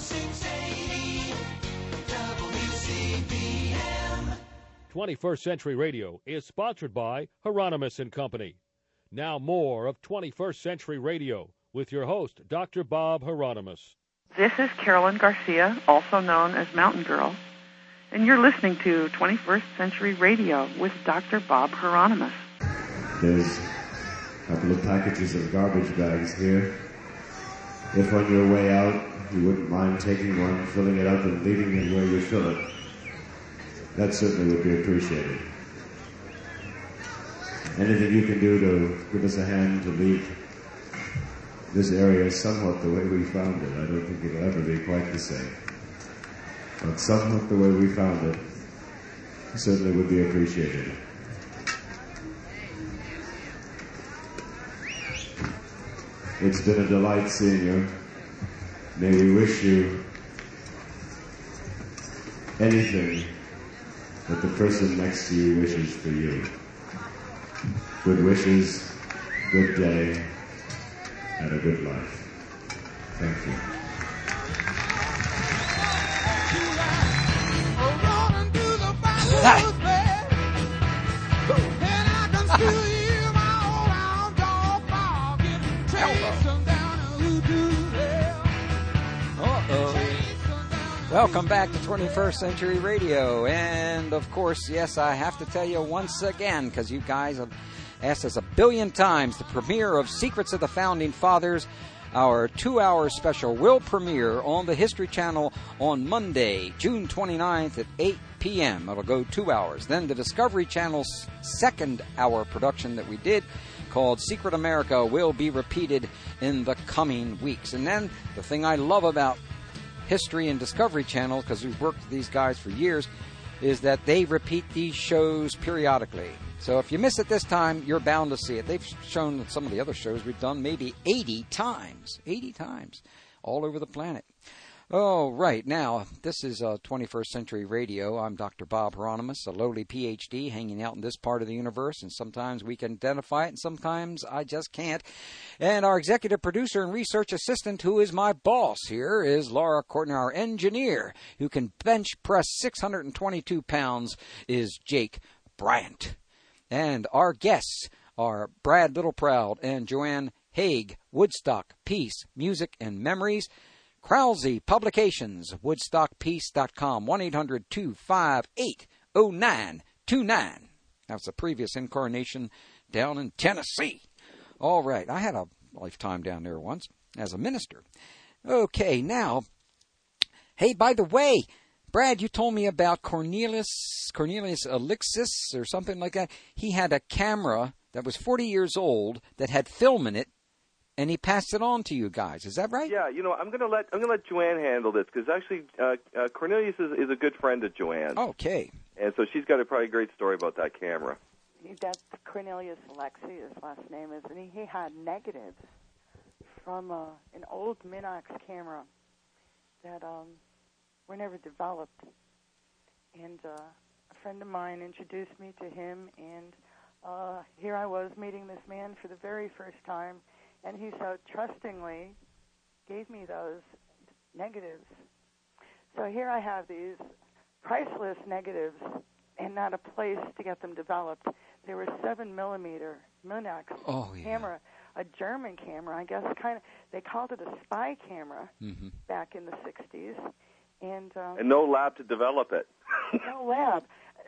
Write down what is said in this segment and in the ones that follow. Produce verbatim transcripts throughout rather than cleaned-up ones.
six eighty W C B M. twenty-first Century Radio is sponsored by Hieronymus and Company. Now more of twenty-first Century Radio with your host, Doctor Bob Hieronymus. This is Carolyn Garcia, also known as Mountain Girl, and you're listening to twenty-first Century Radio with Doctor Bob Hieronymus. There's a couple of packages of garbage bags here. If on your way out you wouldn't mind taking one, filling it up, and leaving it where you fill it, that certainly would be appreciated. Anything you can do to give us a hand to leave this area somewhat the way we found it. I don't think it'll ever be quite the same. But somewhat the way we found it certainly would be appreciated. It's been a delight seeing you. May we wish you anything that the person next to you wishes for you. Good wishes, good day, and a good life. Thank you. Welcome back to twenty-first Century Radio, and of course, yes, I have to tell you once again, because you guys have asked us a billion times, the premiere of Secrets of the Founding Fathers, our two-hour special, will premiere on the History Channel on Monday, June twenty-ninth at eight p.m. It'll go two hours. Then the Discovery Channel's second-hour production that we did, called Secret America, will be repeated in the coming weeks. And then the thing I love about History and Discovery Channel, because we've worked with these guys for years, is that they repeat these shows periodically. So if you miss it this time, you're bound to see it. They've shown some of the other shows we've done maybe eighty times. eighty times. All over the planet. Oh, right. Now, this is uh, twenty-first Century Radio. I'm Doctor Bob Hieronymus, a lowly P H D hanging out in this part of the universe, and sometimes we can identify it, and sometimes I just can't. And our executive producer and research assistant, who is my boss here, is Laura Courtney. Our engineer, who can bench press six hundred twenty-two pounds, is Jake Bryant. And our guests are Brad Littleproud and Joanne Haig, Woodstock, Peace, Music, and Memories. Krause Publications, woodstock peace dot com, one eight hundred two five eight oh nine two nine. That's a previous incarnation down in Tennessee. All right, I had a lifetime down there once as a minister. Okay, now, hey, by the way, Brad, you told me about Cornelius, Cornelius Alexis or something like that. He had a camera that was forty years old that had film in it, and he passed it on to you guys. Is that right? Yeah, you know, I'm going to let I'm going to let Joanne handle this, because actually uh, uh, Cornelius is, is a good friend of Joanne. Okay. And so she's got a probably great story about that camera. That's Cornelius Alexi, his last name is, and he, he had negatives from uh, an old Minox camera that um, were never developed. And uh, a friend of mine introduced me to him, and uh, here I was meeting this man for the very first time. And he so trustingly gave me those negatives. So here I have these priceless negatives and not a place to get them developed. They were seven millimeter Minox oh, yeah. camera, a German camera, I guess. Kind of, they called it a spy camera mm-hmm. back in the sixties, and um, and no lab to develop it. no lab.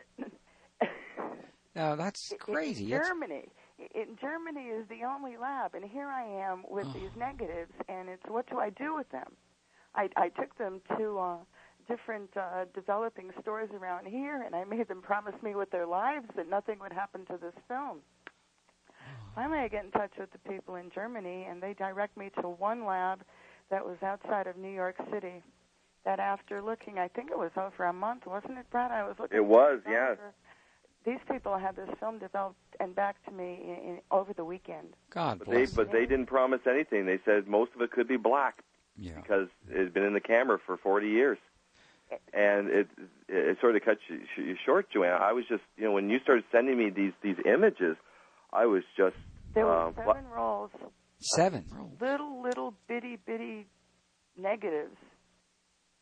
Now that's crazy. In Germany. In Germany is the only lab, and here I am with oh. these negatives, and it's what do I do with them? I, I took them to uh, different uh, developing stores around here, and I made them promise me with their lives that nothing would happen to this film. Oh. Finally, I get in touch with the people in Germany, and they direct me to one lab that was outside of New York City. That after looking, I think it was over a month, wasn't it, Brad? I was looking. It was, yes. These people had this film developed and back to me in, in, over the weekend. God but bless. They, but they didn't promise anything. They said most of it could be black yeah. because it had been in the camera for forty years. And it it sort of cut you, you short, Joanne. I was just, you know, when you started sending me these, these images, I was just... There were um, seven rolls. Seven rolls. Little, little, bitty, bitty negatives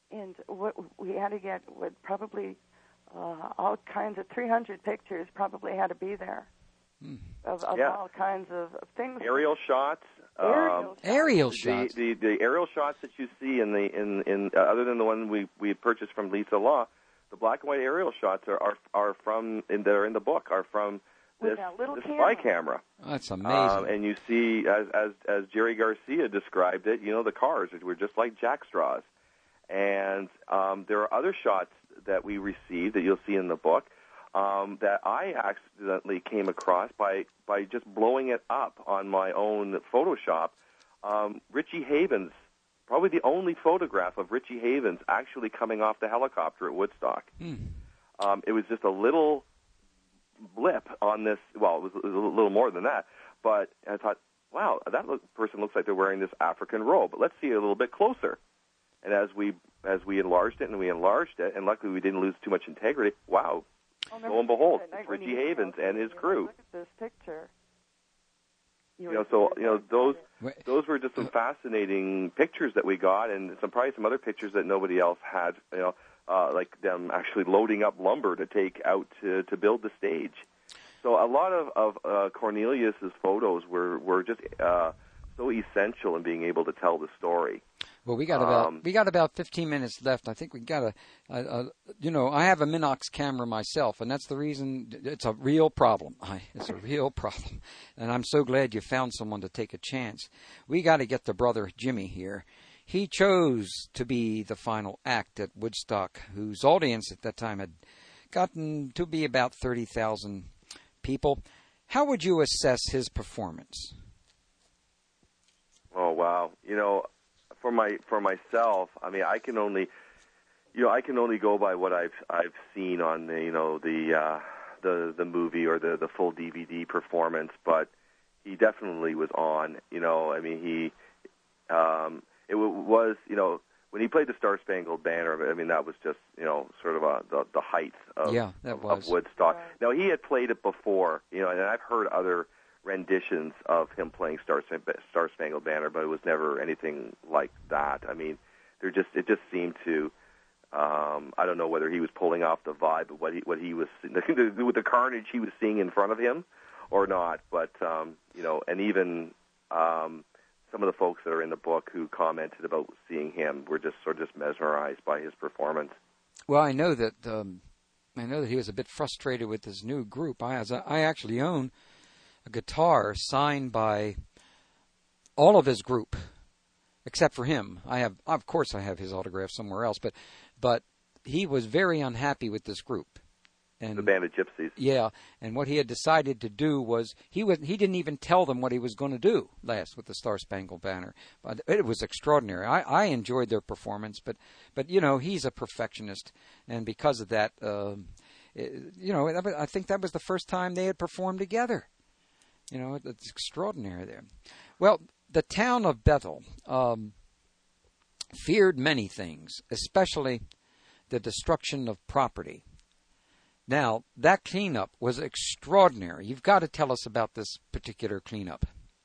and what we had to get what probably uh, all kinds of three hundred pictures probably had to be there Hmm. of, of Yeah. all kinds of, of things. Aerial shots. Aerial um, shots. Aerial the, shots. The, the aerial shots that you see in the in in uh, other than the one we we purchased from Lisa Law, the black and white aerial shots are are, are from in that are in the book are from With this, that little this camera. spy camera. That's amazing. Um, and you see, as, as as Jerry Garcia described it, you know, the cars were just like jackstraws. And um, there are other shots that we received that you'll see in the book um, that I accidentally came across by, by just blowing it up on my own Photoshop. Um, Richie Havens, probably the only photograph of Richie Havens actually coming off the helicopter at Woodstock. Hmm. Um, it was just a little blip on this. Well, it was, it was a little more than that. But I thought, wow, that look, person looks like they're wearing this African robe. But let's see it a little bit closer. And as we as we enlarged it and we enlarged it, and luckily we didn't lose too much integrity. Wow, I'll never lo and forget behold, that night it's when Richie you Havens emailed and me his and crew. Look at this picture. You know, so you know those Wait. those were just some fascinating pictures that we got, and some probably some other pictures that nobody else had. You know, uh, like them actually loading up lumber to take out to to build the stage. So a lot of of uh, Cornelius's photos were were just uh, so essential in being able to tell the story. Well, we got about Um, we got about fifteen minutes left. I think we got a, a, a, you know, I have a Minox camera myself, and that's the reason it's a real problem. I, it's a real problem, and I'm so glad you found someone to take a chance. We got to get the brother Jimmy here. He chose to be the final act at Woodstock, whose audience at that time had gotten to be about thirty thousand people. How would you assess his performance? Oh wow! You know, for my for myself, I mean, I can only, you know, I can only go by what I've I've seen on the you know the uh, the the movie or the the full D V D performance. But he definitely was on. You know, I mean, he um, it w- was you know when he played the Star Spangled Banner. I mean, that was just you know sort of a, the the height of, Yeah, that of, was. of Woodstock. Right. Now he had played it before, you know, and I've heard other renditions of him playing Star Star Spangled Banner, but it was never anything like that. I mean, there just it just seemed to. Um, I don't know whether he was pulling off the vibe of what he what he was with the carnage he was seeing in front of him, or not. But um, you know, and even um, some of the folks that are in the book who commented about seeing him were just sort of just mesmerized by his performance. Well, I know that um, I know that he was a bit frustrated with his new group. I as I actually own a guitar signed by all of his group, except for him. I have, of course, I have his autograph somewhere else, but but he was very unhappy with this group. And The Band of Gypsies. yeah, and what he had decided to do was he was he didn't even tell them what he was going to do last with the Star Spangled Banner. But it was extraordinary. I, I enjoyed their performance, but but you know he's a perfectionist, and because of that, um, it, you know I think that was the first time they had performed together. You know it's extraordinary there. Well, the town of Bethel um, feared many things, especially the destruction of property. Now, that cleanup was extraordinary. You've got to tell us about this particular cleanup.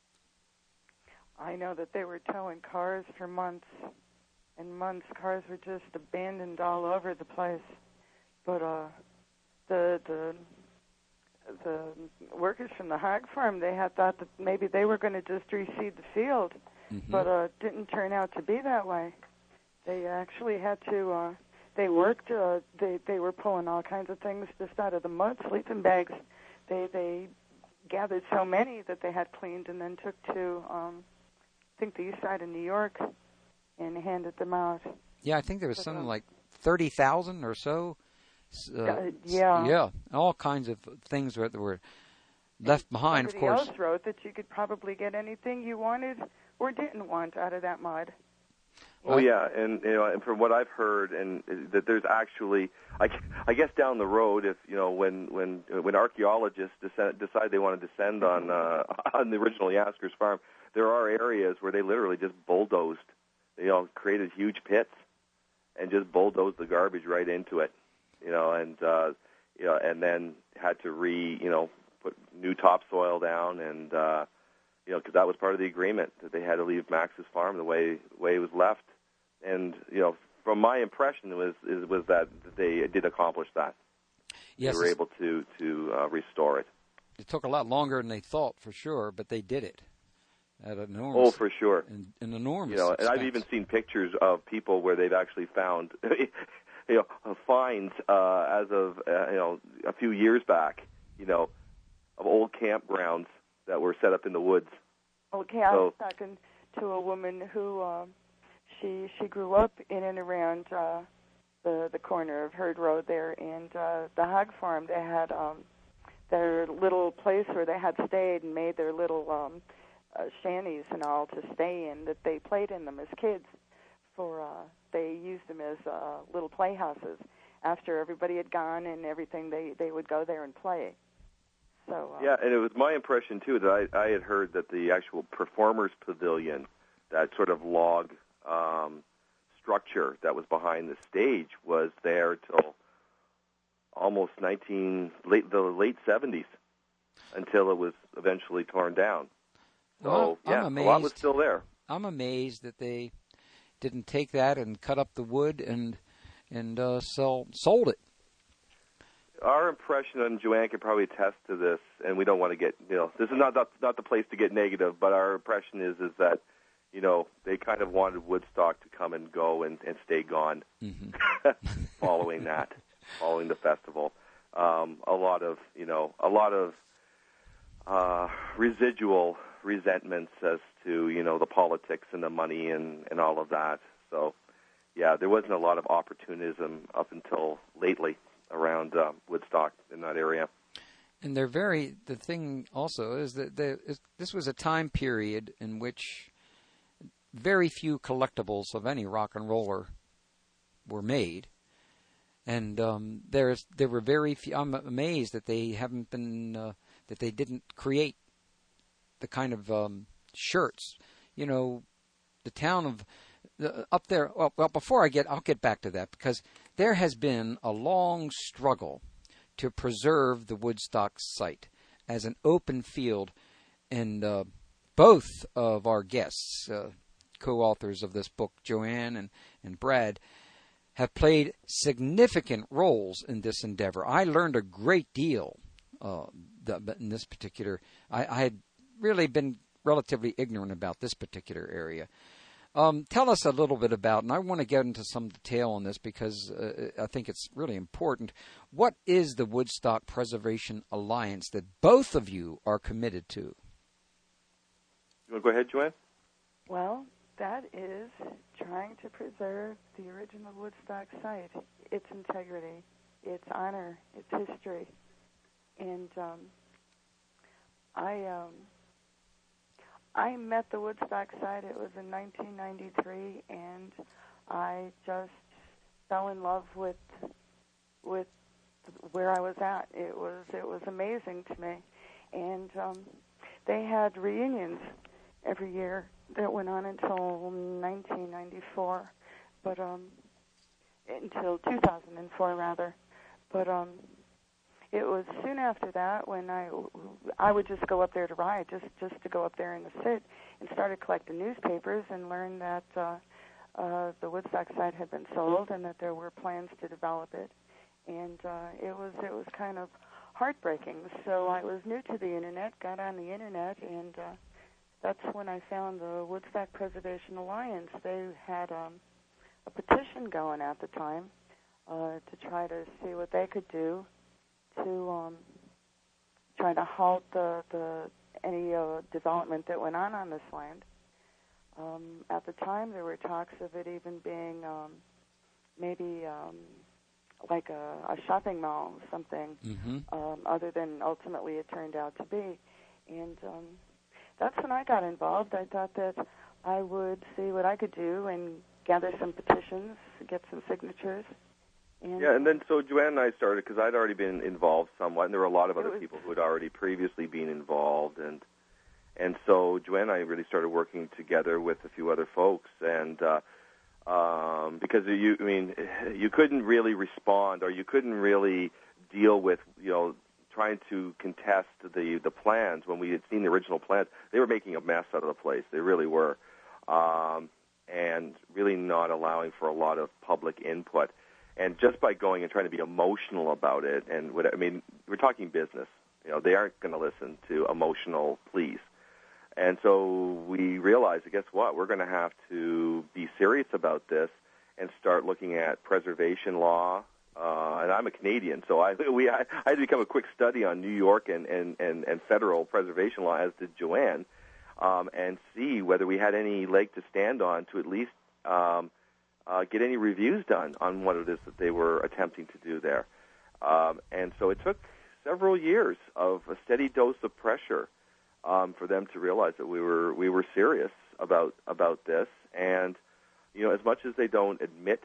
I know that they were towing cars for months and months. Cars were just abandoned all over the place. But uh, the the the workers from the hog farm, they had thought that maybe they were going to just reseed the field, Mm-hmm. but uh, it didn't turn out to be that way. They actually had to. Uh, they worked. Uh, they they were pulling all kinds of things just out of the mud, sleeping bags. They they gathered so many that they had cleaned and then took to um, I think the east side of New York and handed them out. Yeah, I think there was But, something um, like thirty thousand or so. Uh, Uh, yeah. Yeah, all kinds of things that were left behind, of Somebody course. else wrote that you could probably get anything you wanted or didn't want out of that mud. Oh yeah, and you know, and from what I've heard, and uh, that there's actually, I, I guess down the road, if you know, when when when archaeologists decide, decide they want to descend on uh, on the original Yaskers farm, there are areas where they literally just bulldozed, you know, created huge pits, and just bulldozed the garbage right into it, you know, and uh, you know, and then had to re, you know, put new topsoil down and. Uh, You know, because that was part of the agreement that they had to leave Max's farm the way way it was left, and you know, from my impression was is, was that they did accomplish that. Yes, they were able to to uh, restore it. It took a lot longer than they thought, for sure, but they did it at an enormous. Oh, for sure, an, an enormous. You know, and expense. I've even seen pictures of people where they've actually found, you know, finds uh, as of uh, you know a few years back, you know, of old campgrounds that were set up in the woods. Okay, I So- was talking to a woman who uh, she she grew up in and around uh, the the corner of Herd Road there, and uh, the hog farm. They had um, their little place where they had stayed and made their little um, uh, shanties and all to stay in. That they played in them as kids. For uh, they used them as uh, little playhouses. After everybody had gone and everything, they they would go there and play. So uh, Yeah, and it was my impression too that I, I had heard that the actual performers pavilion, that sort of log um, structure that was behind the stage, was there till almost nineteen late the late seventies, until it was eventually torn down. So Well, I'm yeah, amazed. a lot was still there. I'm amazed that they didn't take that and cut up the wood and and uh, sell sold it. Our impression, and Joanne could probably attest to this, and we don't want to get, you know, this is not not, not the place to get negative, but our impression is is that, you know, they kind of wanted Woodstock to come and go and, and stay gone Mm-hmm. following that, following the festival. Um, a lot of, you know, a lot of uh, residual resentments as to, you know, the politics and the money and, and all of that. So, yeah, there wasn't a lot of opportunism up until lately around uh, Woodstock in that area. And they're very. The thing also is that the, is, this was a time period in which very few collectibles of any rock and roller were made, and um, there's there were very few. I'm amazed that they haven't been uh, that they didn't create the kind of um, shirts. You know, the town of the, up there. Well, well, before I get, I'll get back to that, because there has been a long struggle to preserve the Woodstock site as an open field, and uh, both of our guests, uh, co-authors of this book, Joanne and, and Brad, have played significant roles in this endeavor. I learned a great deal uh, in this particular. I, I had really been relatively ignorant about this particular area. Um, tell us a little bit about, and I want to get into some detail on this because uh, I think it's really important. What is the Woodstock Preservation Alliance that both of you are committed to? You want to go ahead, Joanne? Well, that is trying to preserve the original Woodstock site, its integrity, its honor, its history. And um, I um, I met the Woodstock site. It was in nineteen ninety-three, and I just fell in love with with where I was at. It was it was amazing to me, and um, they had reunions every year that went on until nineteen ninety-four, but um, until two thousand four rather. But um, it was soon after that when I I would just go up there to ride, just just to go up there and sit, and started collecting newspapers and learned that uh, uh, the Woodstock site had been sold and that there were plans to develop it, and uh, it was it was kind of heartbreaking. So I was new to the internet, got on the internet, and uh, that's when I found the Woodstock Preservation Alliance. They had um, a petition going at the time uh, to try to see what they could do to um, try to halt the, the any uh, development that went on on this land. Um, at the time, there were talks of it even being um, maybe um, like a, a shopping mall, something Mm-hmm. um, other than ultimately it turned out to be. And um, that's when I got involved. I thought that I would see what I could do and gather some petitions, get some signatures. And Yeah, and then so Joanne and I started because I'd already been involved somewhat, and there were a lot of It other was- people who had already previously been involved, and and so Joanne and I really started working together with a few other folks, and uh, um, because you, I mean, you couldn't really respond, or you couldn't really deal with, you know, trying to contest the the plans when we had seen the original plans. They were making a mess out of the place. They really were. Um, and really not allowing for a lot of public input. And just by going and trying to be emotional about it, and what I mean, we're talking business. You know, they aren't going to listen to emotional pleas. And so we realized, guess what? We're going to have to be serious about this and start looking at preservation law. Uh, and I'm a Canadian, so I we I, I had to become a quick study on New York and, and, and, and federal preservation law, as did Joanne, um, and see whether we had any leg to stand on to at least um, uh, get any reviews done on what it is that they were attempting to do there. Um, and so it took several years of a steady dose of pressure um, for them to realize that we were we were serious about about this. And you know, as much as they don't admit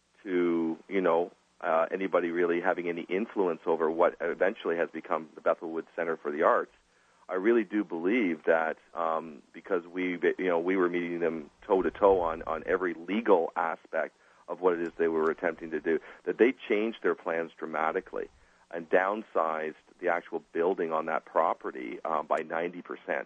to you know. Uh, anybody really having any influence over what eventually has become the Bethel Woods Center for the Arts, I really do believe that um, because we, you know, we were meeting them toe to toe on on every legal aspect of what it is they were attempting to do, that they changed their plans dramatically and downsized the actual building on that property um, by ninety percent.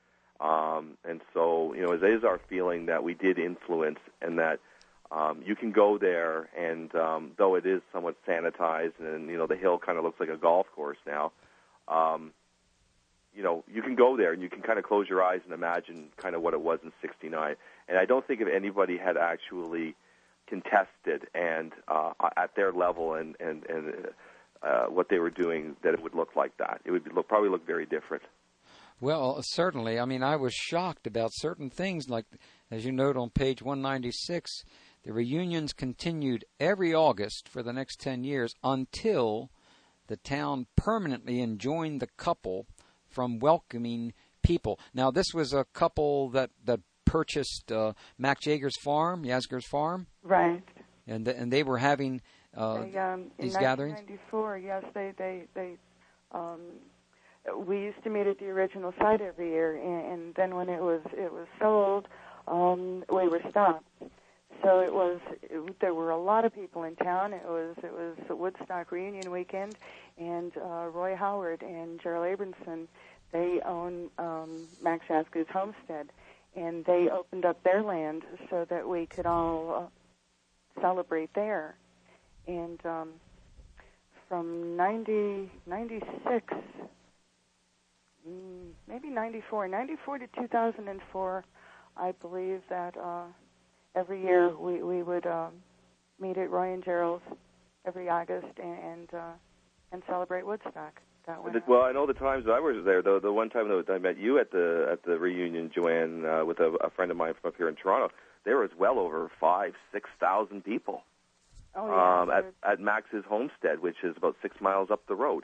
Um, and so, you know, it is our feeling that we did influence, and that Um, you can go there, and um, though it is somewhat sanitized, and you know the hill kind of looks like a golf course now, um, you know you can go there and you can kind of close your eyes and imagine kind of what it was in sixty-nine. And I don't think if anybody had actually contested and uh, at their level and and, and uh, what they were doing, that it would look like that. It would be, look, probably look very different. Well, certainly. I mean, I was shocked about certain things, like as you note on page one ninety-six. The reunions continued every August for the next ten years until the town permanently enjoined the couple from welcoming people. Now, this was a couple that, that purchased uh, Mac Jager's farm, Yasgur's farm? Right. And the, and they were having uh, they, um, these in gatherings? nineteen ninety-four, yes, they, they, they um, we used to meet at the original site every year, and, and then when it was, it was sold, um, we were stopped. So it was. It, there were a lot of people in town. It was. It was the Woodstock reunion weekend, and uh, Roy Howard and Gerald Abramson, they own um, Max Yasgur's homestead, and they opened up their land so that we could all uh, celebrate there. And um, from ninety, ninety-six, mm, maybe ninety-four, ninety-four to two thousand four, I believe that. Uh, Every year we, we would um, meet at Roy and Gerald's every August and and, uh, and celebrate Woodstock that way. Well, I know the times I was there. The the one time that I met you at the at the reunion, Joanne, uh, with a, a friend of mine from up here in Toronto, there was well over five, six thousand people oh, yeah, um, at at Max's homestead, which is about six miles up the road.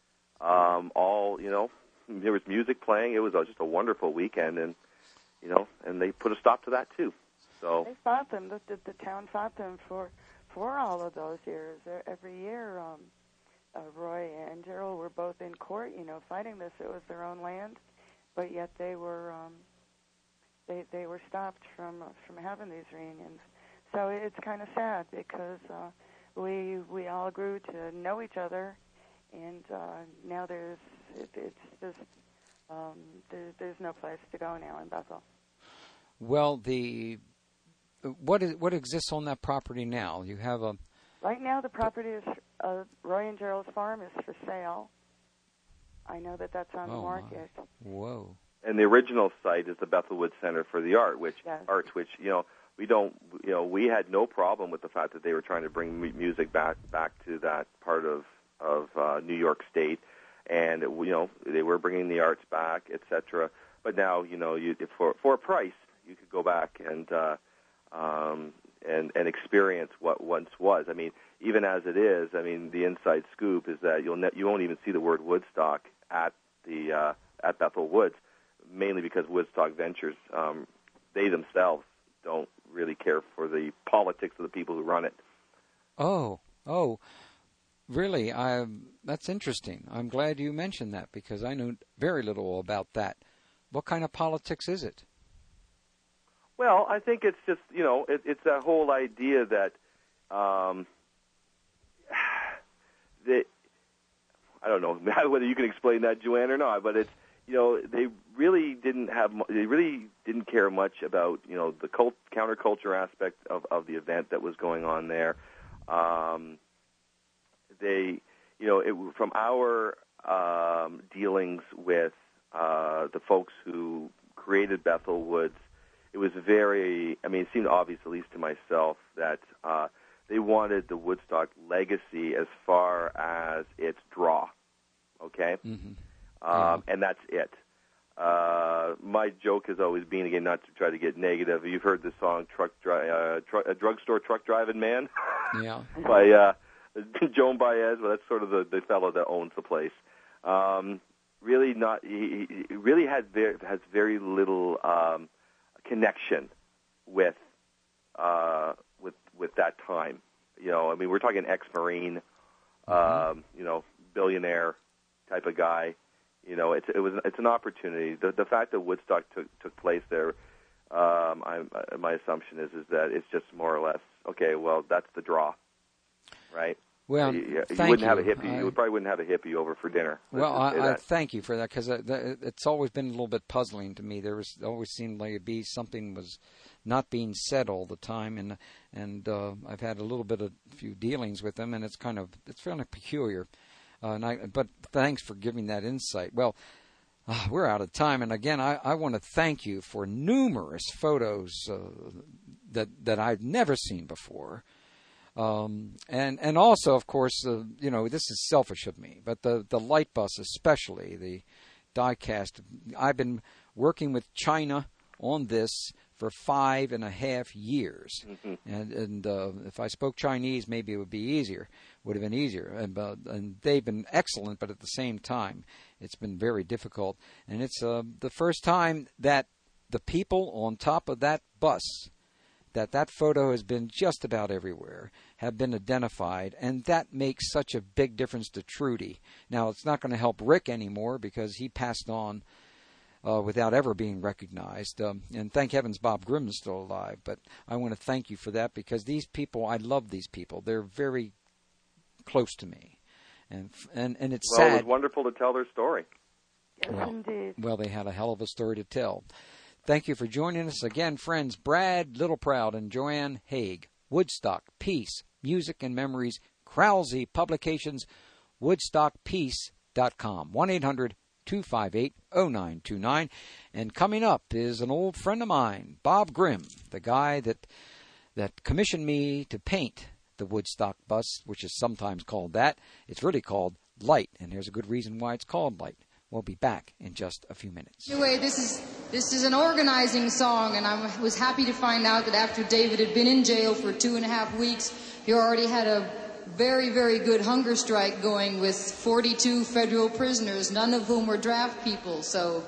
Um, all you know, there was music playing. It was just a wonderful weekend, and you know, and they put a stop to that too. So they fought them. The, the, the town fought them for for all of those years. Every year, um, uh, Roy and Gerald were both in court, you know, fighting this. It was their own land, but yet they were um, they they were stopped from uh, from having these reunions. So it's kind of sad because uh, we we all grew to know each other, and uh, now there's it, it's just um, there, there's no place to go now in Bethel. Well, the What is what exists on that property now? You have a right now the property is uh, Roy and Gerald's farm is for sale. I know that that's on oh the market. My. Whoa! And the original site is the Bethel Woods Center for the Art, which yes. arts, which you know we don't, you know, we had no problem with the fact that they were trying to bring music back back to that part of of uh, New York State, and you know they were bringing the arts back, et cetera. But now you know you for for a price you could go back and. Uh, Um, and, and experience what once was. I mean, even as it is, I mean, the inside scoop is that you'll ne- you won't even see the word Woodstock at the uh, at Bethel Woods, mainly because Woodstock Ventures, um, they themselves don't really care for the politics of the people who run it. Oh, oh, really? I that's interesting. I'm glad you mentioned that because I knew very little about that. What kind of politics is it? Well, I think it's just, you know, it, it's that whole idea that, um, that, I don't know whether you can explain that, Joanne, or not, but it's you know, they really didn't have, mu- they really didn't care much about, you know, the cult, counterculture aspect of, of the event that was going on there. Um, they, you know, it, from our um, dealings with uh, the folks who created Bethel Woods, it was very, I mean, it seemed obvious, at least to myself, that uh, they wanted the Woodstock legacy as far as its draw, okay? Mm-hmm. Um, and that's it. Uh, my joke has always been, again, not to try to get negative. You've heard the song "Truck Dri- uh, tr- a Drugstore Truck Driving Man" Yeah. by uh, Joan Baez. Well, that's sort of the, the fellow that owns the place. Um, really, not. He, he really has very has very little um, connection with uh, with with that time. You know, I mean, we're talking ex-Marine, Mm-hmm. um, you know, billionaire type of guy. You know, it's it was it's an opportunity. The the fact that Woodstock took took place there, um, I, my assumption is is that it's just more or less okay. Well, that's the draw, right? Well, you, you thank wouldn't you. have a hippie. I, you probably wouldn't have a hippie over for dinner. Let's well, just say I, I that. thank you for that, because it's always been a little bit puzzling to me. There was it always seemed like it'd be something was not being said all the time, and and uh, I've had a little bit of few dealings with them, and it's kind of it's fairly peculiar. Uh, and I, but thanks for giving that insight. Well, uh, we're out of time, and again, I, I want to thank you for numerous photos uh, that that I've never seen before, um, and and also, of course, uh, you know, this is selfish of me, but the the light bus, especially the die-cast. I've been working with China on this for five and a half years, Mm-hmm. and and uh, if I spoke Chinese, maybe it would be easier. Would have been easier, and uh, and they've been excellent, but at the same time, it's been very difficult. And it's uh, the first time that the people on top of that bus, that that photo has been just about everywhere, have been identified, and that makes such a big difference to Trudy. Now, it's not going to help Rick anymore because he passed on uh, without ever being recognized. Um, and thank heavens Bob Grimm is still alive. But I want to thank you for that, because these people, I love these people. They're very close to me, and and and it's well, sad. it was wonderful to tell their story. Yes, Well, indeed. well, they had a hell of a story to tell. Thank you for joining us again, friends. Brad Littleproud and Joanne Haig, Woodstock, Peace, Music and Memories, Krause Publications, woodstock peace dot com, one eight hundred two five eight oh nine two nine. And coming up is an old friend of mine, Bob Grimm, the guy that that commissioned me to paint the Woodstock bus, which is sometimes called that. It's really called Light, and there's a good reason why it's called Light. We'll be back in just a few minutes. Anyway, this is this is an organizing song, and I was happy to find out that after David had been in jail for two and a half weeks, he already had a very, very good hunger strike going with forty-two federal prisoners, none of whom were draft people, so...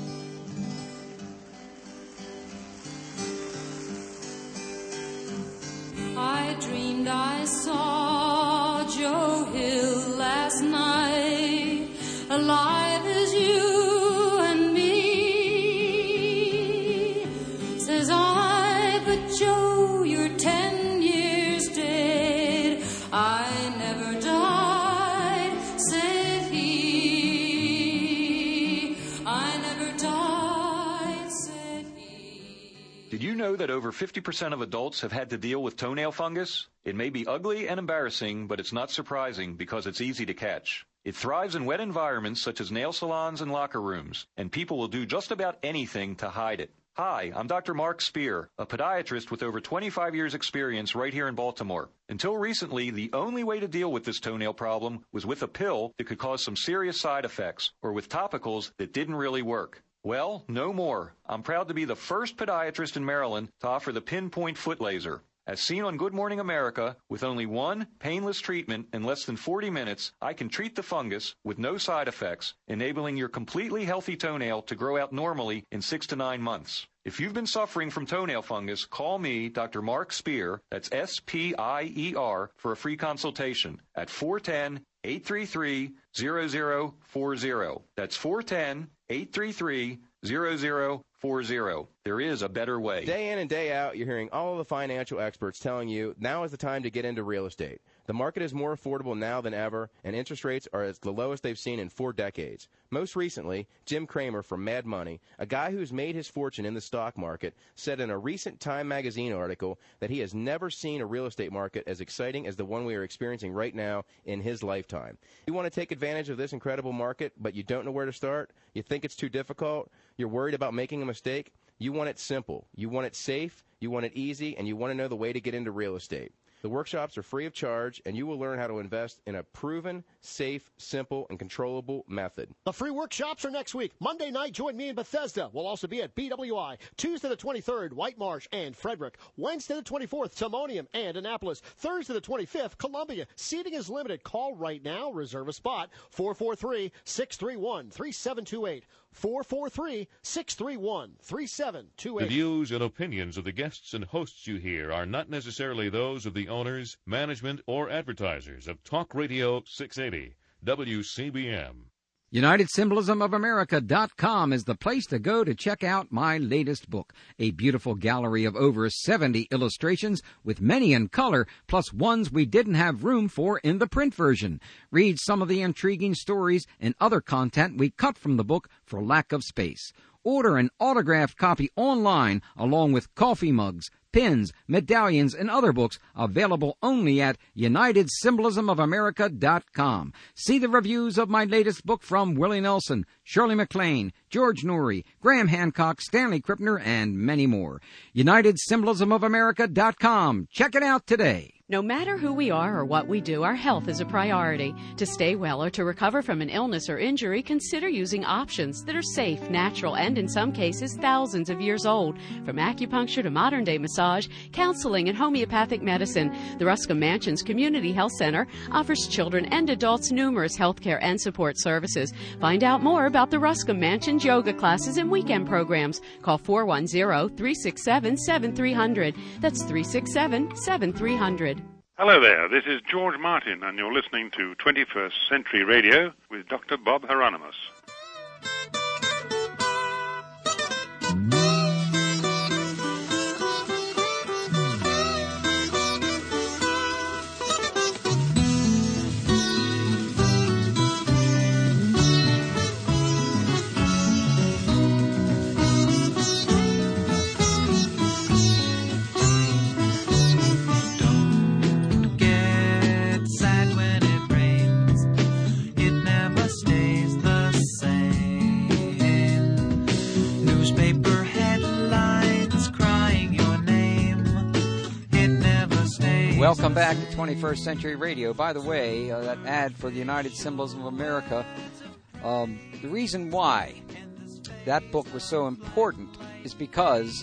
I dreamed I saw Joe Hill last night, alive as you and me. Says I, but Joe, you're ten years dead. I never died, said he. I never died, said he. Did you know that over fifty percent of adults have had to deal with toenail fungus? It may be ugly and embarrassing, but it's not surprising because it's easy to catch. It thrives in wet environments such as nail salons and locker rooms, and people will do just about anything to hide it. Hi, I'm Doctor Mark Spear, a podiatrist with over twenty-five years experience right here in Baltimore. Until recently, the only way to deal with this toenail problem was with a pill that could cause some serious side effects, or with topicals that didn't really work. Well, no more. I'm proud to be the first podiatrist in Maryland to offer the Pinpoint Foot Laser. As seen on Good Morning America, with only one painless treatment in less than forty minutes, I can treat the fungus with no side effects, enabling your completely healthy toenail to grow out normally in six to nine months. If you've been suffering from toenail fungus, call me, Doctor Mark Spear, that's S P I E R, for a free consultation at four one zero, eight three three, zero zero four zero. That's four one zero, eight three three, zero zero four zero. There is a better way. Day in and day out, you're hearing all of the financial experts telling you now is the time to get into real estate. The market is more affordable now than ever, and interest rates are at the lowest they've seen in four decades. Most recently, Jim Cramer from Mad Money, a guy who's made his fortune in the stock market, said in a recent Time magazine article that he has never seen a real estate market as exciting as the one we are experiencing right now in his lifetime. You want to take advantage of this incredible market, but you don't know where to start? You think it's too difficult? You're worried about making a mistake? You want it simple. You want it safe. You want it easy, and you want to know the way to get into real estate. The workshops are free of charge, and you will learn how to invest in a proven, safe, simple, and controllable method. The free workshops are next week. Monday night, join me in Bethesda. We'll also be at B W I. Tuesday the twenty-third, White Marsh and Frederick. Wednesday the twenty-fourth, Timonium and Annapolis. Thursday the twenty-fifth, Columbia. Seating is limited. Call right now. Reserve a spot. four four three, six three one, three seven two eight. four four three, six three one, three seven two eight. The views and opinions of the guests and hosts you hear are not necessarily those of the owners, management, or advertisers of Talk Radio six eighty, W C B M. United Symbolism of America dot com is the place to go to check out my latest book, a beautiful gallery of over seventy illustrations with many in color, plus ones we didn't have room for in the print version. Read some of the intriguing stories and other content we cut from the book for lack of space. Order an autographed copy online along with coffee mugs, pins, medallions, and other books available only at United Symbolism of America dot com. See the reviews of my latest book from Willie Nelson, Shirley MacLaine, George Norrie, Graham Hancock, Stanley Krippner, and many more. United Symbolism of America dot com. Check it out today. No matter who we are or what we do, our health is a priority. To stay well or to recover from an illness or injury, consider using options that are safe, natural, and in some cases thousands of years old. From acupuncture to modern-day massage, counseling, and homeopathic medicine, the Ruscombe Mansions Community Health Center offers children and adults numerous health care and support services. Find out more about the Ruscombe Mansions yoga classes and weekend programs. Call four one zero, three six seven, seven three zero zero. That's three six seven, seven three zero zero. Hello there, this is George Martin, and you're listening to twenty-first Century Radio with Doctor Bob Hieronymus. Welcome back to twenty-first Century Radio. By the way, uh, that ad for the United Symbolism of America, um, the reason why that book was so important is because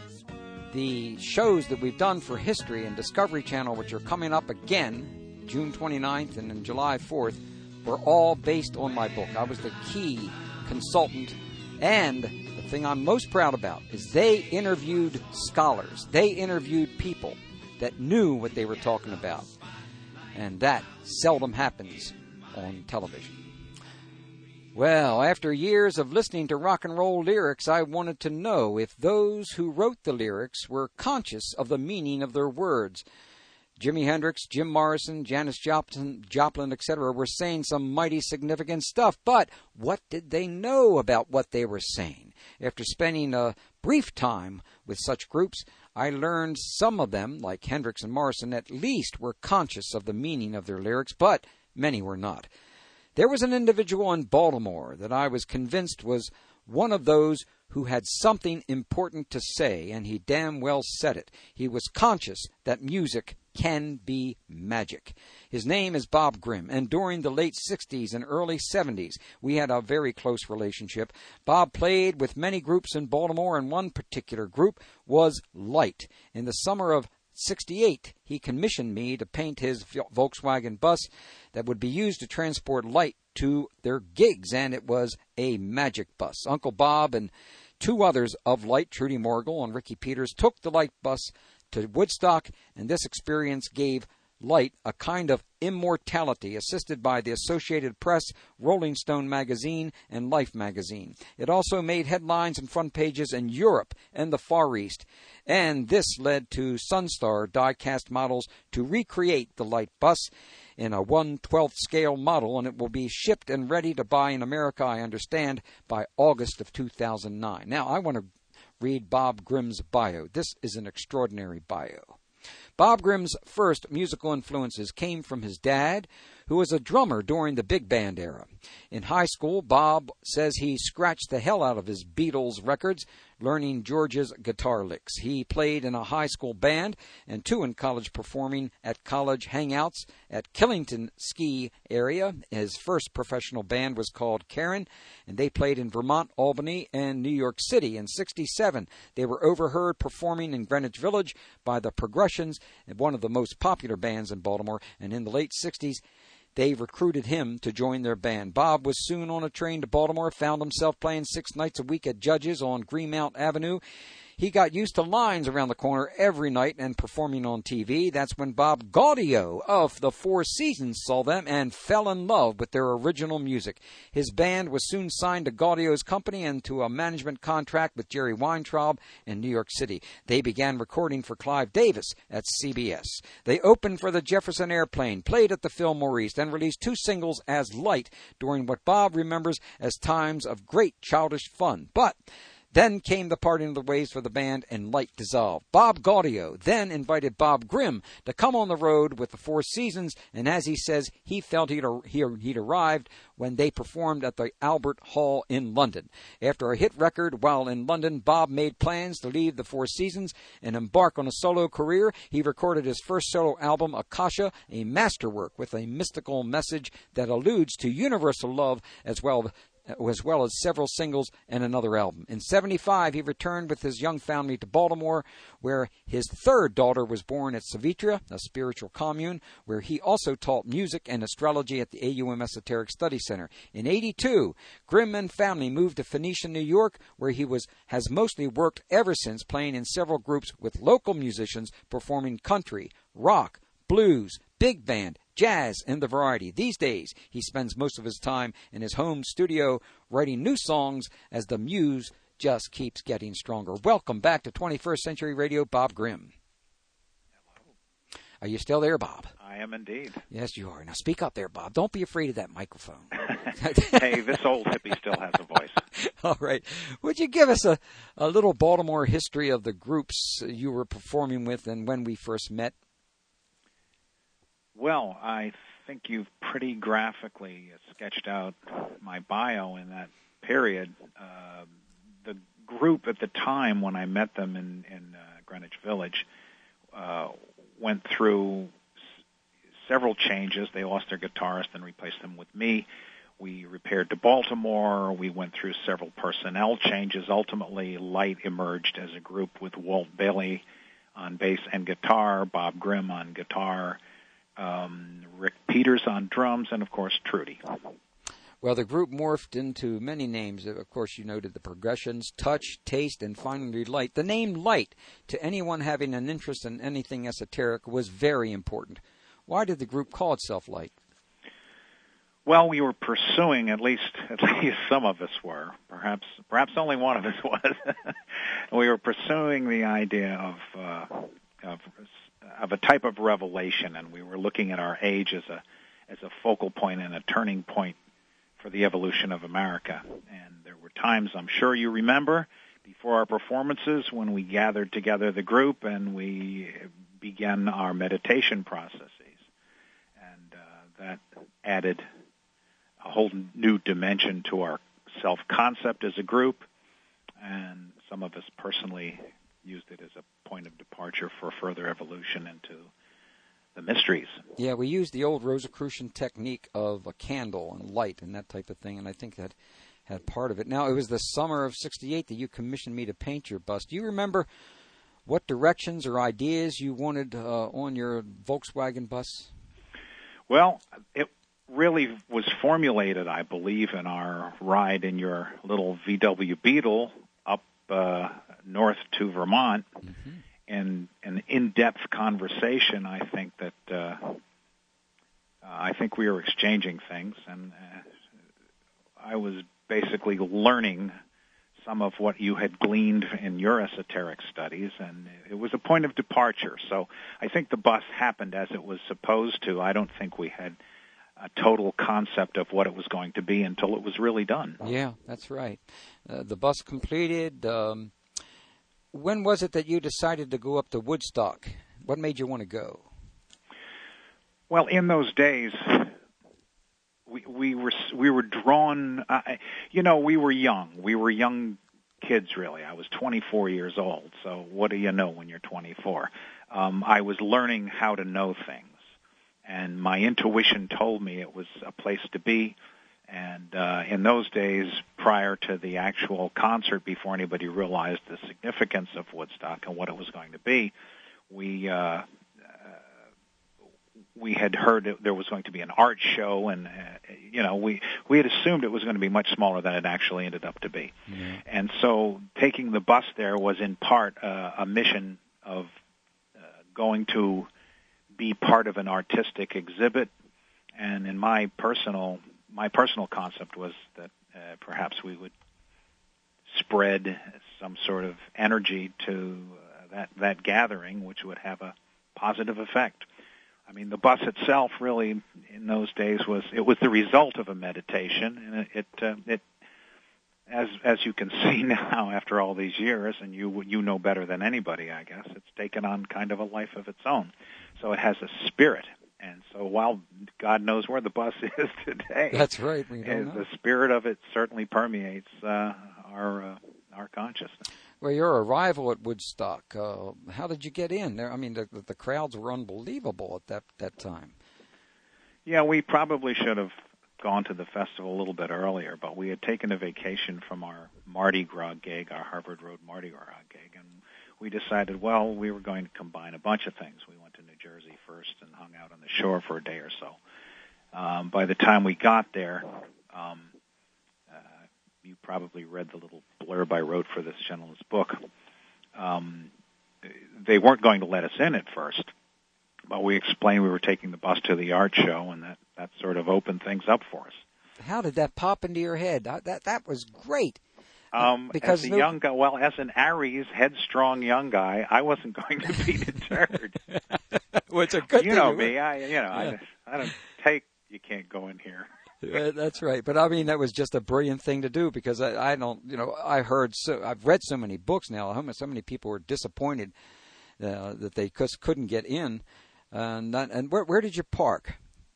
the shows that we've done for History and Discovery Channel, which are coming up again, June twenty-ninth and then July fourth, were all based on my book. I was the key consultant, and the thing I'm most proud about is they interviewed scholars. They interviewed people that knew what they were talking about. And that seldom happens on television. Well, after years of listening to rock and roll lyrics, I wanted to know if those who wrote the lyrics were conscious of the meaning of their words. Jimi Hendrix, Jim Morrison, Janis Joplin, Joplin, et cetera were saying some mighty significant stuff, but what did they know about what they were saying? After spending a brief time with such groups, I learned some of them, like Hendrix and Morrison, at least were conscious of the meaning of their lyrics, but many were not. There was an individual in Baltimore that I was convinced was one of those who had something important to say, and he damn well said it. He was conscious that music can be magic. His name is Bob Grimm, and during the late sixties and early seventies, we had a very close relationship. Bob played with many groups in Baltimore, and one particular group was Light. In the summer of sixty-eight, he commissioned me to paint his Volkswagen bus that would be used to transport Light to their gigs, and it was a magic bus. Uncle Bob and two others of Light, Trudy Morgul and Ricky Peters, took the Light bus to Woodstock, and this experience gave Light, a kind of immortality, assisted by the Associated Press, Rolling Stone magazine, and Life magazine. It also made headlines and front pages in Europe and the Far East, and this led to Sunstar die-cast models to recreate the Light bus in a one twelfth scale model, and it will be shipped and ready to buy in America, I understand, by August of two thousand nine. Now, I want to read Bob Grimm's bio. This is an extraordinary bio. Bob Grimm's first musical influences came from his dad, who was a drummer during the big band era. In high school, Bob says he scratched the hell out of his Beatles records, learning George's guitar licks. He played in a high school band and two in college, performing at college hangouts at Killington ski area. His first professional band was called Karen, and they played in Vermont, Albany, and New York City. In sixty-seven, they were overheard performing in Greenwich Village by the Progressions, one of the most popular bands in Baltimore, and in the late sixties, they recruited him to join their band. Bob was soon on a train to Baltimore, found himself playing six nights a week at Judge's on Greenmount Avenue. He got used to lines around the corner every night and performing on T V. That's when Bob Gaudio of the Four Seasons saw them and fell in love with their original music. His band was soon signed to Gaudio's company and to a management contract with Jerry Weintraub in New York City. They began recording for Clive Davis at C B S. They opened for the Jefferson Airplane, played at the Fillmore East, and released two singles as Light during what Bob remembers as times of great childish fun. But then came the parting of the ways for the band, and Light dissolved. Bob Gaudio then invited Bob Grimm to come on the road with the Four Seasons, and as he says, he felt he'd, he'd arrived when they performed at the Albert Hall in London. After a hit record while in London, Bob made plans to leave the Four Seasons and embark on a solo career. He recorded his first solo album, Akasha, a masterwork with a mystical message that alludes to universal love as well as well as several singles and another album. In seventy-five, he returned with his young family to Baltimore, where his third daughter was born at Savitra, a spiritual commune, where he also taught music and astrology at the A U M Esoteric Study Center. In eighty-two, Grimm and family moved to Phoenicia, New York, where he was has mostly worked ever since, playing in several groups with local musicians performing country, rock, blues, big band, jazz, and the variety. These days, he spends most of his time in his home studio writing new songs as the muse just keeps getting stronger. Welcome back to twenty-first Century Radio, Bob Grimm. Hello. Are you still there, Bob? I am indeed. Yes, you are. Now speak up there, Bob. Don't be afraid of that microphone. Hey, this old hippie still has a voice. All right. Would you give us a, a little Baltimore history of the groups you were performing with and when we first met? Well, I think you've pretty graphically sketched out my bio in that period. Uh, the group at the time when I met them in, in uh, Greenwich Village uh, went through s- several changes. They lost their guitarist and replaced them with me. We repaired to Baltimore. We went through several personnel changes. Ultimately, Light emerged as a group with Walt Bailey on bass and guitar, Bob Grimm on guitar, Um, Rick Peters on drums, and, of course, Trudy. Well, the group morphed into many names. Of course, you noted the Progressions, Touch, Taste, and finally Light. The name Light, to anyone having an interest in anything esoteric, was very important. Why did the group call itself Light? Well, we were pursuing, at least at least some of us were, perhaps perhaps only one of us was. We were pursuing the idea of uh, of of a type of revelation, and we were looking at our age as a as a focal point and a turning point for the evolution of America. And there were times, I'm sure you remember, before our performances when we gathered together the group and we began our meditation processes. And uh, that added a whole new dimension to our self-concept as a group, and some of us personally used it as a point of departure for further evolution into the mysteries. Yeah, we used the old Rosicrucian technique of a candle and light and that type of thing, and I think that had part of it. Now, it was the summer of sixty-eight that you commissioned me to paint your bust. Do you remember what directions or ideas you wanted uh, on your Volkswagen bus? Well, it really was formulated, I believe, in our ride in your little V W Beetle up uh, north to Vermont. Mm-hmm. in an in-depth conversation, I think that uh, I think we were exchanging things, and uh, I was basically learning some of what you had gleaned in your esoteric studies, and it was a point of departure. So I think the bus happened as it was supposed to. I don't think we had a total concept of what it was going to be until it was really done. Yeah, that's right. Uh, the bus completed. Um, when was it that you decided to go up to Woodstock? What made you want to go? Well, in those days, we we were we were drawn. Uh, you know, we were young. We were young kids, really. I was twenty-four years old. So what do you know when you're twenty-four? Um, I was learning how to know things. And my intuition told me it was a place to be. And uh, in those days, prior to the actual concert, before anybody realized the significance of Woodstock and what it was going to be, we uh, uh, we had heard that there was going to be an art show, and uh, you know, we we had assumed it was going to be much smaller than it actually ended up to be. Mm-hmm. And so, taking the bus there was in part uh, a mission of uh, going to be part of an artistic exhibit, and in my personal my personal concept was that uh, perhaps we would spread some sort of energy to uh, that that gathering, which would have a positive effect. I mean, the bus itself really in those days was it was the result of a meditation, and it it, uh, it as as you can see now after all these years, and you you know better than anybody, I guess, it's taken on kind of a life of its own. So it has a spirit, and so while God knows where the bus is today, that's right. We don't know. The spirit of it certainly permeates uh, our uh, our consciousness. Well, your arrival at Woodstock, uh, how did you get in there? I mean, the, the crowds were unbelievable at that that time. Yeah, we probably should have gone to the festival a little bit earlier, but we had taken a vacation from our Mardi Gras gig, our Harvard Road Mardi Gras gig, and we decided, well, we were going to combine a bunch of things. We went to New Jersey first and hung out on the shore for a day or so. Um, by the time we got there, um, uh, you probably read the little blurb I wrote for this gentleman's book. Um, they weren't going to let us in at first, but we explained we were taking the bus to the art show, and that, that sort of opened things up for us. How did that pop into your head? That that, that was great. Um, because as a no... young guy, well, as an Aries, headstrong young guy, I wasn't going to be deterred. Which a good you thing. know me, I you know yeah. I, I don't take. You can't go in here. Uh, that's right, but I mean that was just a brilliant thing to do because I, I don't, you know, I heard so I've read so many books now. How much so many people were disappointed uh, that they just couldn't get in. And that, and where where did you park?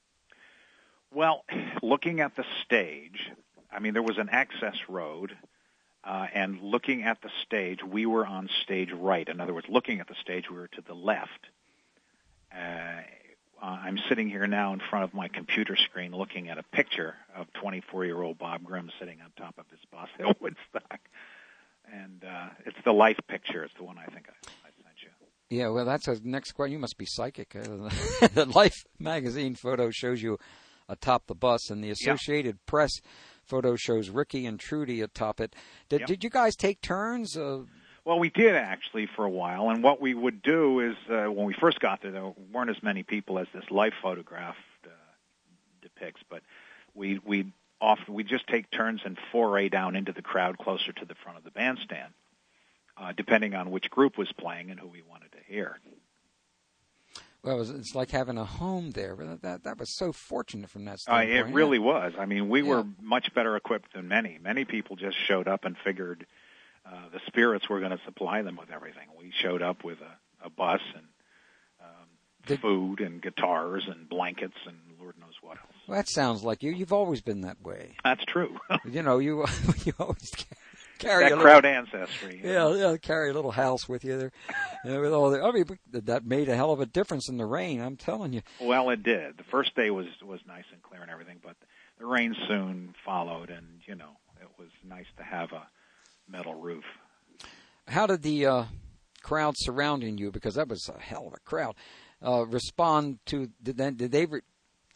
Well, looking at the stage, I mean there was an access road. Uh, and looking at the stage, we were on stage right. In other words, looking at the stage, we were to the left. Uh, I'm sitting here now in front of my computer screen looking at a picture of twenty-four-year-old Bob Grimm sitting on top of his bus at Woodstock. And uh, it's the life picture. It's the one I think I, I sent you. Yeah, well, that's a next question. You must be psychic. Uh, the Life magazine photo shows you atop the bus, and the Associated yeah. Press photo shows Ricky and Trudy atop it. Did, yep. did you guys take turns? Uh... Well, we did actually for a while, and what we would do is uh, when we first got there, there weren't as many people as this life photograph uh, depicts, but we we often we just take turns and foray down into the crowd closer to the front of the bandstand, uh, depending on which group was playing and who we wanted to hear. Well, it was, it's like having a home there. That that was so fortunate from that Uh, standpoint. it really was. I mean, we Yeah. were much better equipped than many. Many people just showed up and figured uh, the spirits were going to supply them with everything. We showed up with a, a bus and um, Did- food and guitars and blankets and Lord knows what else. Well, that sounds like you. You've always been that way. That's true. You know, you you always carry that a crowd little, ancestry. Yeah, yeah, carry a little house with you there. You know, with all the, I mean, that made a hell of a difference in the rain. I'm telling you. Well, it did. The first day was was nice and clear and everything, but the rain soon followed, and you know, it was nice to have a metal roof. How did the uh, crowd surrounding you, because that was a hell of a crowd, uh, respond to? Did they, did they re-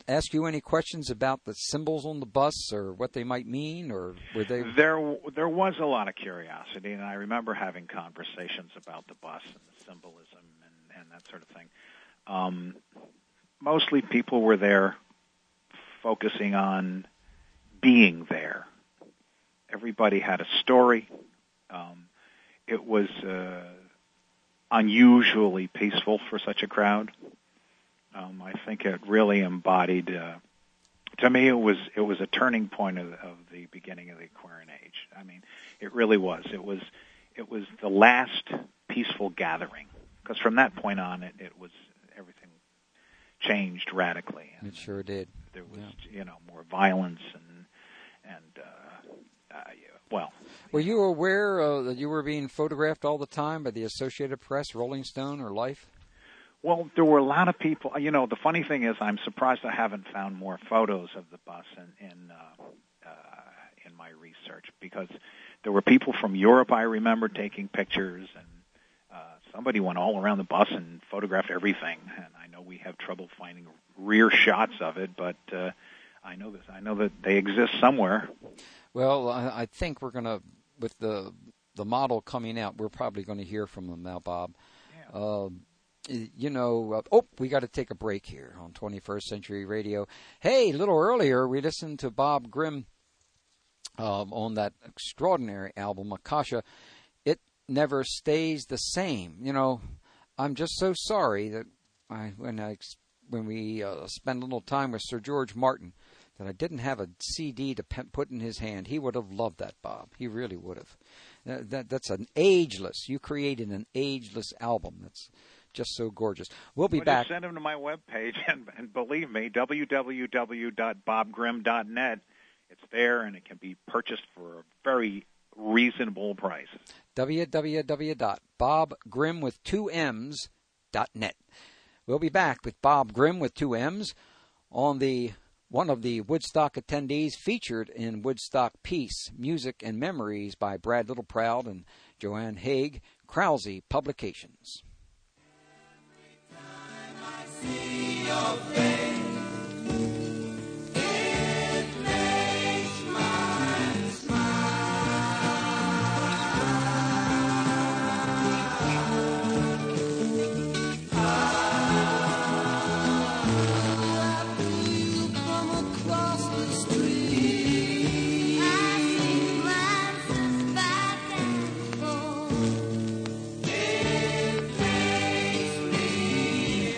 ask you any questions about the symbols on the bus or what they might mean, or were they? There, there was a lot of curiosity, and I remember having conversations about the bus and the symbolism and, and that sort of thing. Um, mostly people were there focusing on being there. Everybody had a story. Um, it was uh, unusually peaceful for such a crowd. Um, I think it really embodied. Uh, to me, it was it was a turning point of, of the beginning of the Aquarian Age. I mean, it really was. It was it was the last peaceful gathering, because from that point on, it, it was everything changed radically. It sure did. There was Yeah. you know more violence and and uh, uh, well. Were you aware uh, that you were being photographed all the time by the Associated Press, Rolling Stone, or Life? Well, there were a lot of people. You know, the funny thing is, I'm surprised I haven't found more photos of the bus in in, uh, uh, in my research, because there were people from Europe I remember taking pictures, and uh, somebody went all around the bus and photographed everything. And I know we have trouble finding rear shots of it, but uh, I know this. I know that they exist somewhere. Well, I, I think we're going to, with the the model coming out, we're probably going to hear from them now, Bob. Yeah. Uh, You know, uh, oh, we got to take a break here on twenty-first Century Radio. Hey, a little earlier, we listened to Bob Grimm um, on that extraordinary album, Akasha. It never stays the same. You know, I'm just so sorry that I, when I when we uh, spent a little time with Sir George Martin, that I didn't have a C D to pe- put in his hand. He would have loved that, Bob. He really would have. Uh, that, that's an ageless. You created an ageless album. That's just so gorgeous. We'll be well, back. Just send them to my webpage, and, and believe me, w w w dot bob grimm dot net. It's there, and it can be purchased for a very reasonable price. w w w dot bob grimm with two M's dot net. We'll be back with Bob Grimm with two M's on the one of the Woodstock attendees featured in Woodstock Peace, Music and Memories by Brad Littleproud and Joanne Haig, Krause Publications. See your face, it makes mine You come across the street. I see glances back and forth. It makes me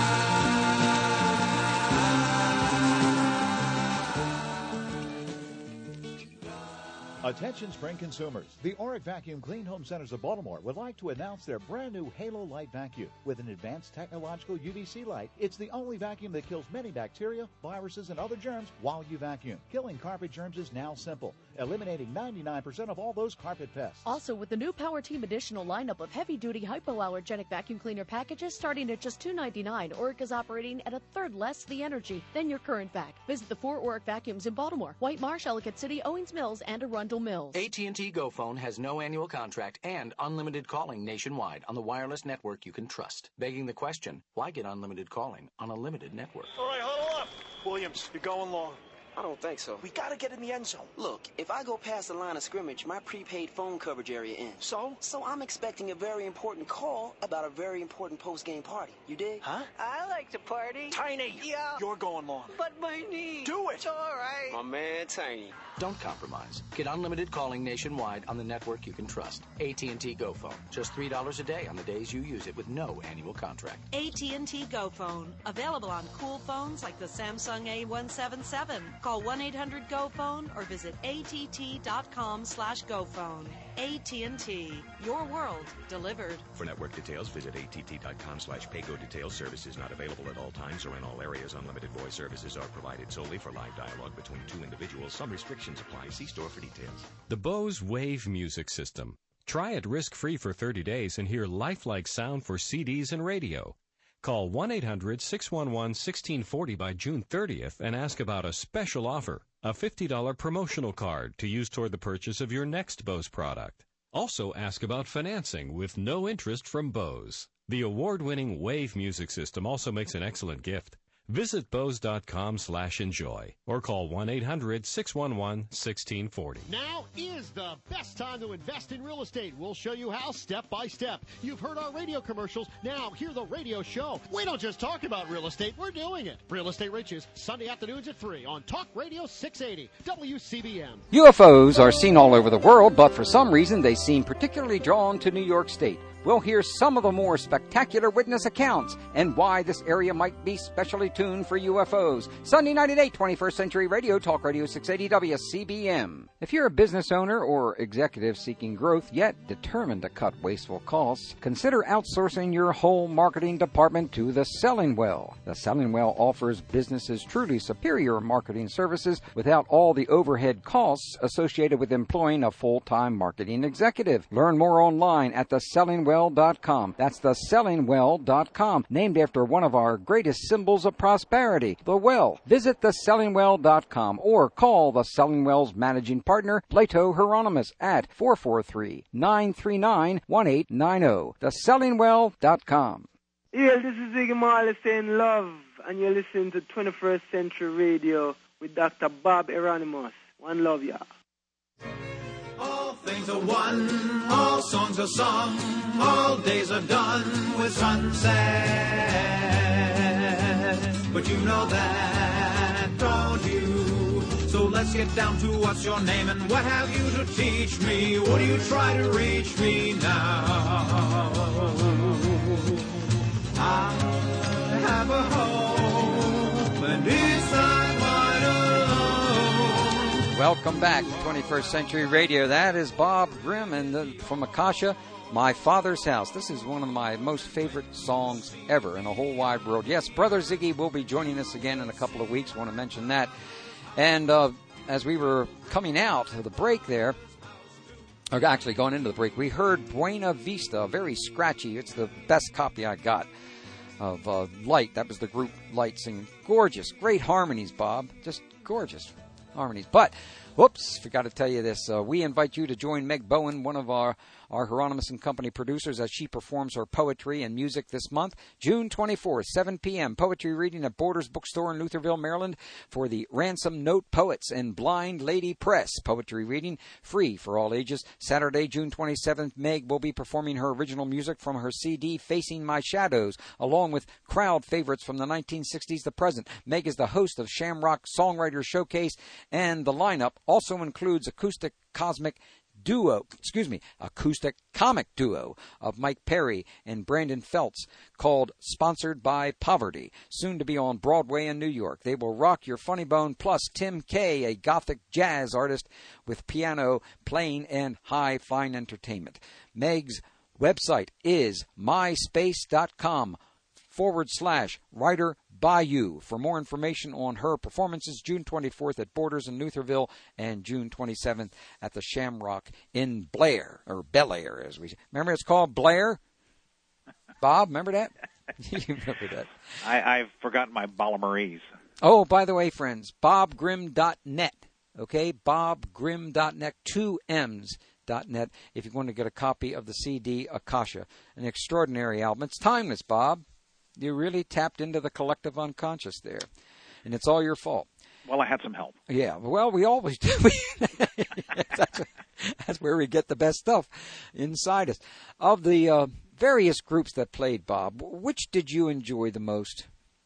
Attention spring consumers. The Oric Vacuum Clean Home Centers of Baltimore would like to announce their brand new Halo Light Vacuum. With an advanced technological U V C light, it's the only vacuum that kills many bacteria, viruses, and other germs while you vacuum. Killing carpet germs is now simple, eliminating ninety-nine percent of all those carpet pests. Also, with the new Power Team additional lineup of heavy-duty hypoallergenic vacuum cleaner packages starting at just two ninety-nine, Oric is operating at a third less the energy than your current vac. Visit the four Oric vacuums in Baltimore, White Marsh, Ellicott City, Owings Mills, and Arundel Mills. A T and T GoPhone has no annual contract and unlimited calling nationwide on the wireless network you can trust. Begging the question, why get unlimited calling on a limited network? All right, huddle up. Williams, you're going long. I don't think so. We gotta get in the end zone. Look, if I go past the line of scrimmage, my prepaid phone coverage area ends. So? So I'm expecting a very important call about a very important post-game party. You dig? Huh? I like to party. Tiny. Yeah. You're going long. But my knee. Do it. It's all right. My man, Tiny. Don't compromise. Get unlimited calling nationwide on the network you can trust. A T and T GoPhone. Just three dollars a day on the days you use it with no annual contract. A T and T GoPhone. Available on cool phones like the Samsung A one seventy-seven. Call one eight hundred Go Phone or visit A T T dot com slash GoPhone. A T and T. Your world delivered. For network details, visit A T T dot com slash paygo details. Services not available at all times or in all areas. Unlimited voice services are provided solely for live dialogue between two individuals. Some restrictions apply. See store for details. The Bose Wave Music System. Try it risk-free for thirty days and hear lifelike sound for C Ds and radio. Call one eight hundred six one one one six four zero by June thirtieth and ask about a special offer, a fifty dollars promotional card to use toward the purchase of your next Bose product. Also ask about financing with no interest from Bose. The award-winning Wave Music System also makes an excellent gift. Visit Bose.com slash enjoy or call one eight hundred six one one one six four zero. Now is the best time to invest in real estate. We'll show you how step by step. You've heard our radio commercials. Now hear the radio show. We don't just talk about real estate. We're doing it. Real Estate Riches, Sunday afternoons at three on Talk Radio six eighty W C B M. U F Os are seen all over the world, but for some reason they seem particularly drawn to New York State. We'll hear some of the more spectacular witness accounts and why this area might be specially tuned for U F Os. Sunday night at eight, twenty-first Century Radio, Talk Radio six eighty W C B M. If you're a business owner or executive seeking growth yet determined to cut wasteful costs, consider outsourcing your whole marketing department to The Selling Well. The Selling Well offers businesses truly superior marketing services without all the overhead costs associated with employing a full-time marketing executive. Learn more online at the selling well dot com. That's the selling well dot com, named after one of our greatest symbols of prosperity, the well. Visit the selling well dot com or call the Selling Well's managing partner, Plato Hieronymus, at four four three, nine three nine, one eight nine zero. the selling well dot com. Yeah, this is Ziggy Marley saying love, and you're listening to twenty-first Century Radio with Doctor Bob Hieronymus. One love, y'all. All things are one, all songs are sung, all days are done with sunset. But you know that, don't you? So let's get down to what's your name and what have you to teach me? What do you try to reach me now? I have a home and inside mine alone. Welcome back to twenty-first Century Radio. That is Bob Grimm and the, from Akasha, My Father's House. This is one of my most favorite songs ever in the whole wide world. Yes, Brother Ziggy will be joining us again in a couple of weeks. I want to mention that. And uh, as we were coming out of the break there, or actually going into the break, we heard Buena Vista, very scratchy. It's the best copy I got of uh, Light. That was the group Light singing. Gorgeous, great harmonies, Bob. Just gorgeous harmonies. But, whoops, forgot to tell you this. Uh, we invite you to join Meg Bowen, one of our, our Hieronymus and Company producers, as she performs her poetry and music this month. June twenty-fourth, seven p.m., poetry reading at Borders Bookstore in Lutherville, Maryland, for the Ransom Note Poets and Blind Lady Press. Poetry reading, free for all ages. Saturday, June twenty-seventh, Meg will be performing her original music from her C D, Facing My Shadows, along with crowd favorites from the nineteen sixties to present. Meg is the host of Shamrock Songwriter Showcase, and the lineup also includes acoustic cosmic duo, excuse me, acoustic comic duo of Mike Perry and Brandon Feltz called Sponsored by Poverty, soon to be on Broadway in New York. They will rock your funny bone, plus Tim Kay, a gothic jazz artist with piano playing and high fine entertainment. Meg's website is myspace.com forward slash writer by you. For more information on her performances, June twenty-fourth at Borders in Lutherville and June twenty-seventh at the Shamrock in Blair, or Bel Air, as we say. Remember it's called Blair? Bob, remember that? You remember that. I, I've forgotten my Balamarese. Oh, by the way, friends, bob grimm dot net. Okay, bob grimm dot net, two M's. Net, if you want to get a copy of the C D Akasha, an extraordinary album. It's timeless, Bob. You really tapped into the collective unconscious there, and it's all your fault. Well, I had some help. Yeah, well, we always do. that's, that's where we get the best stuff inside us. Of the uh, various groups that played, Bob, which did you enjoy the most?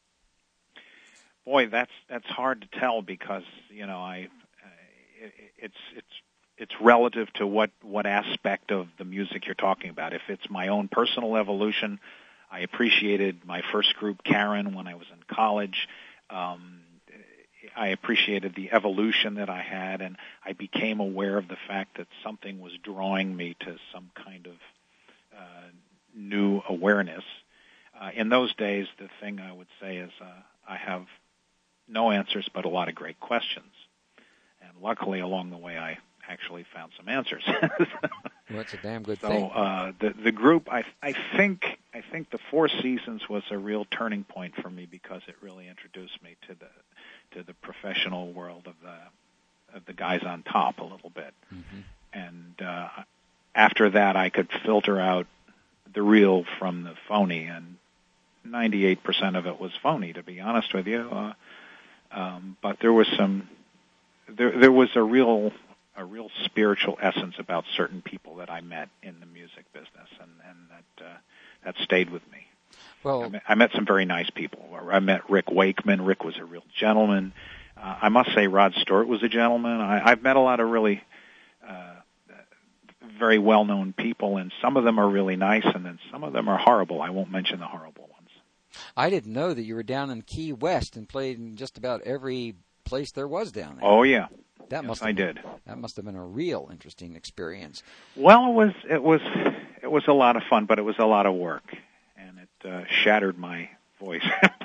Boy, that's that's hard to tell because you know I uh, it, it's it's it's relative to what what aspect of the music you're talking about. If it's my own personal evolution, I appreciated my first group, Karen, when I was in college. Um, I appreciated the evolution that I had, and I became aware of the fact that something was drawing me to some kind of uh, new awareness. Uh, in those days, the thing I would say is uh, I have no answers but a lot of great questions. And luckily, along the way, I actually found some answers. Well, that's a damn good so, thing. So uh, the the group, I I think I think the Four Seasons was a real turning point for me because it really introduced me to the to the professional world of the of the guys on top a little bit. Mm-hmm. And uh, after that, I could filter out the real from the phony, and ninety-eight percent of it was phony, to be honest with you. Uh, um, but there was some, there there was a real a real spiritual essence about certain people that I met in the music business, and and that uh, that stayed with me. Well, I met, I met some very nice people. I met Rick Wakeman. Rick was a real gentleman. Uh, I must say Rod Stewart was a gentleman. I, I've met a lot of really uh, very well-known people, and some of them are really nice, and then some of them are horrible. I won't mention the horrible ones. I didn't know that you were down in Key West and played in just about every place there was down there. Oh, yeah. That yes, must I have been, did. That must have been a real interesting experience. Well, it was it was it was a lot of fun, but it was a lot of work, and it uh, shattered my voice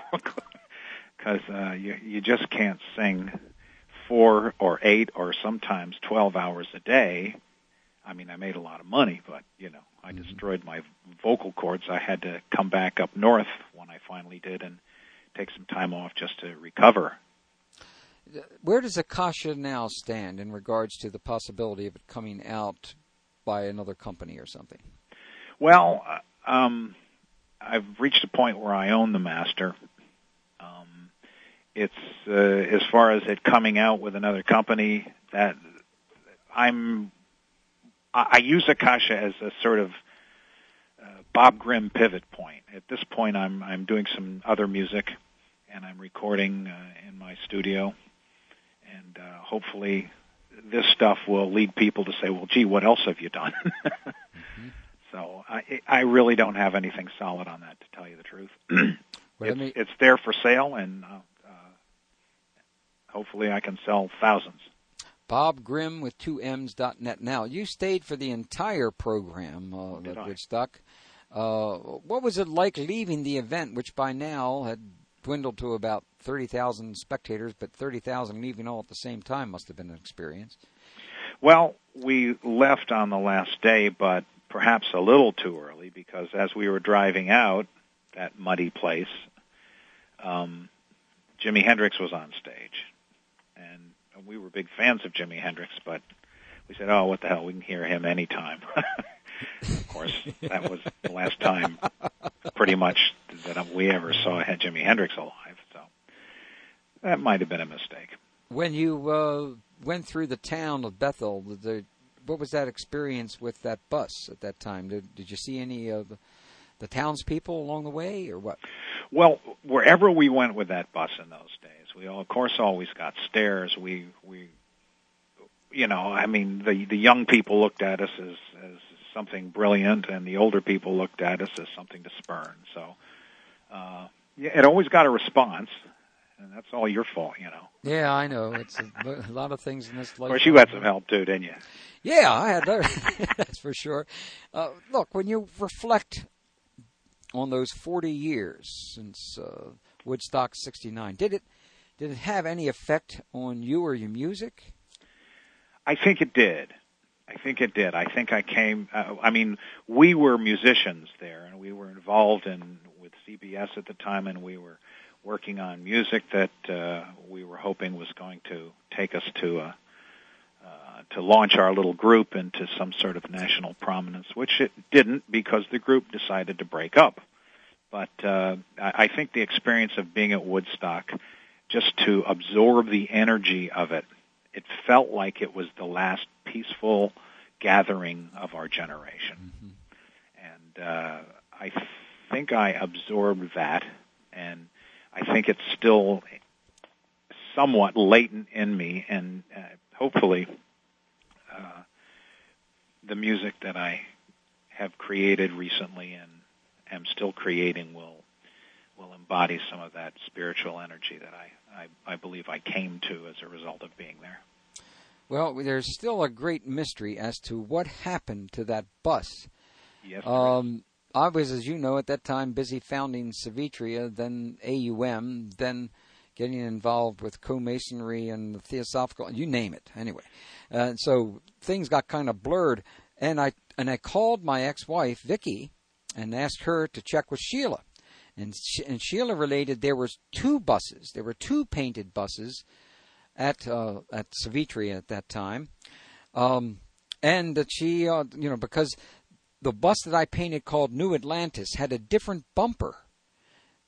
because uh, you you just can't sing four or eight or sometimes twelve hours a day. I mean, I made a lot of money, but you know, I mm-hmm. destroyed my vocal cords. I had to come back up north when I finally did, and take some time off just to recover. Where does Akasha now stand in regards to the possibility of it coming out by another company or something? Well, uh, um, I've reached a point where I own the master. Um, it's uh, as far as it coming out with another company, that I'm. I, I use Akasha as a sort of uh, Bob Grimm pivot point. At this point, I'm I'm doing some other music, and I'm recording uh, in my studio. And uh, hopefully this stuff will lead people to say, well, gee, what else have you done? mm-hmm. So I, I really don't have anything solid on that, to tell you the truth. well, it's, me... it's there for sale, and uh, uh, hopefully I can sell thousands. Bob Grimm with two M's dot net. Now, you stayed for the entire program uh, at Woodstock. Uh, what was it like leaving the event, which by now had dwindled to about thirty thousand spectators, but thirty thousand leaving all at the same time must have been an experience. Well, we left on the last day, but perhaps a little too early, because as we were driving out that muddy place, um, Jimi Hendrix was on stage. And we were big fans of Jimi Hendrix, but we said, oh, what the hell, we can hear him anytime. Of course, that was the last time pretty much that we ever saw had Jimi Hendrix alive, so that might have been a mistake. When you uh, went through the town of Bethel, the, what was that experience with that bus at that time? Did, did you see any of the, the townspeople along the way, or what? Well, wherever we went with that bus in those days, we, of course, always got stares. We, we, you know, I mean, the, the young people looked at us as, as something brilliant, and the older people looked at us as something to spurn. So uh, yeah, it always got a response, and that's all your fault, you know. Yeah, I know. It's a, a lot of things in this life. Of course, you had some help too, didn't you? Yeah, I had that. That's for sure. Uh, look, when you reflect on those forty years since uh, Woodstock sixty-nine, did it did it have any effect on you or your music? I think it did. I think it did. I think I came, uh, I mean, we were musicians there, and we were involved in with C B S at the time, and we were working on music that uh, we were hoping was going to take us to a, uh, to launch our little group into some sort of national prominence, which it didn't, because the group decided to break up. But uh, I think the experience of being at Woodstock, just to absorb the energy of it, it felt like it was the last peaceful gathering of our generation. Mm-hmm. And uh, I th- think I absorbed that, and I think it's still somewhat latent in me, and uh, hopefully uh, the music that I have created recently and am still creating will will embody some of that spiritual energy that I, I, I believe I came to as a result of being there. Well, there's still a great mystery as to what happened to that bus. Yes. Um, I was, as you know, at that time busy founding Savitria, then A U M, then getting involved with co-masonry and the Theosophical, you name it, anyway. Uh, so things got kind of blurred, and I and I called my ex-wife, Vicki, and asked her to check with Sheila. And, she, and Sheila related there was two buses. There were two painted buses at uh, at Savitria at that time, um, and that she, uh, you know, because the bus that I painted called New Atlantis had a different bumper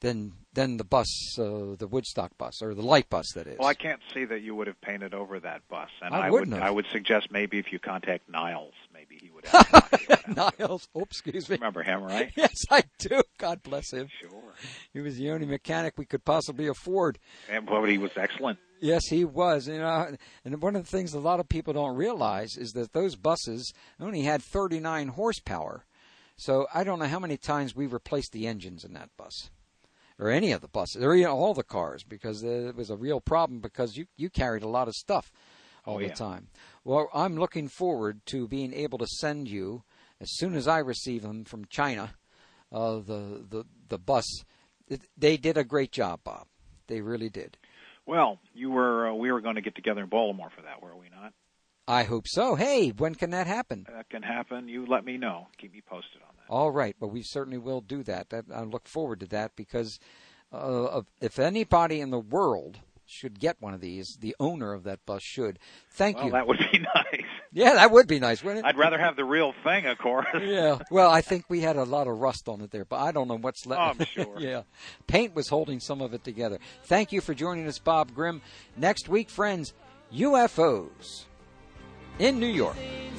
than than the bus, uh, the Woodstock bus, or the light bus, that is. Well, I can't see that you would have painted over that bus. And I I, wouldn't would have. I would suggest maybe if you contact Niles, maybe he would have. Niles, oh, excuse me. Remember him, right? Yes, I do. God bless him. Sure. He was the only mechanic we could possibly afford. And but he was excellent. Yes, he was. You know, and one of the things a lot of people don't realize is that those buses only had thirty-nine horsepower. So I don't know how many times we replaced the engines in that bus, or any of the buses, or even all the cars, because it was a real problem because you, you carried a lot of stuff all Oh, the yeah. time. Well, I'm looking forward to being able to send you, as soon as I receive them from China, uh, the, the, the bus. It, they did a great job, Bob. They really did. Well, you were uh, we were going to get together in Baltimore for that, were we not? I hope so. Hey, when can that happen? That can happen. You let me know. Keep me posted on that. All right. Well, we certainly will do that. that I look forward to that because uh, of- if anybody in the world should get one of these, the owner of that bus should. Thank Well, you. that would be nice. Yeah, that would be nice, wouldn't it? I'd rather have the real thing, of course. Yeah. Well, I think we had a lot of rust on it there, but I don't know what's left. Oh, I'm sure. Yeah. Paint was holding some of it together. Thank you for joining us, Bob Grimm. Next week, friends, U F Os in New York.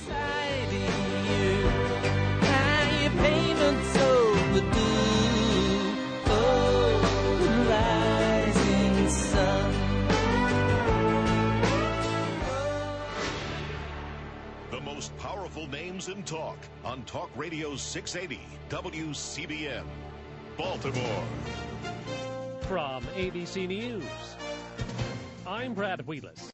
The most powerful names in talk on Talk Radio six eighty W C B M, Baltimore. From A B C News, I'm Brad Wheelis.